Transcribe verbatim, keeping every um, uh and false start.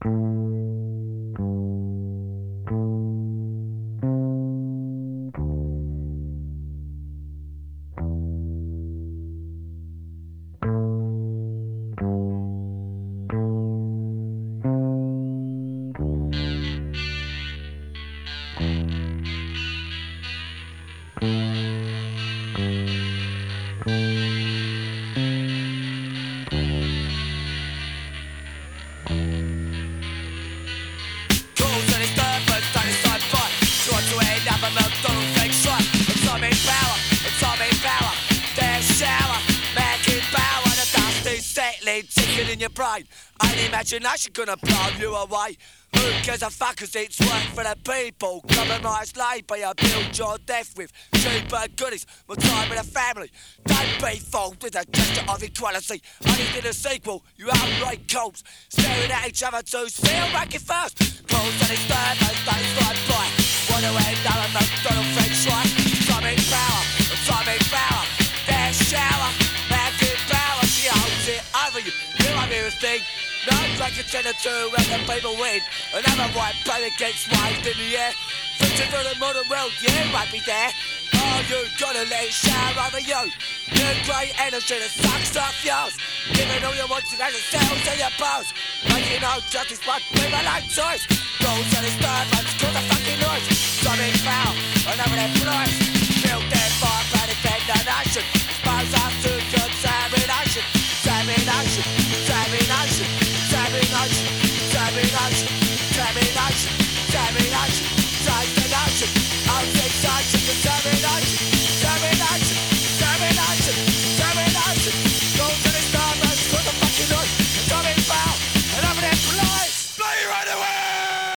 Ticking in your brain, an imagination gonna blow you away. Who gives a fuck, cause it's work for the people. Compromise labour, you build your death with cheaper goodies, more time with a family. Don't be fooled with a gesture of equality. Only did a sequel, you outright cops staring at each other to feel ranking first. Calls and it's third, those days fly by. Wanna end up a McDonald French fry. Time in power, time in power. Their shower, ranking power. She holds it over you. You won't hear a thing. No drag contender to when the people win. Another white baby gets waved in the air. Switching to the modern world, you won't be there. Oh, you gotta let it shower over you. New grey energy that sucks up yours. Giving all you want to as it sells in your bones. Making no justice but people like choice. Goals and it's third ones cause the fucking noise. Something foul, another their price. Feel their fire, but it's the nation. Expose us to contamination. Contamination, contamination, contamination, contamination, contamination.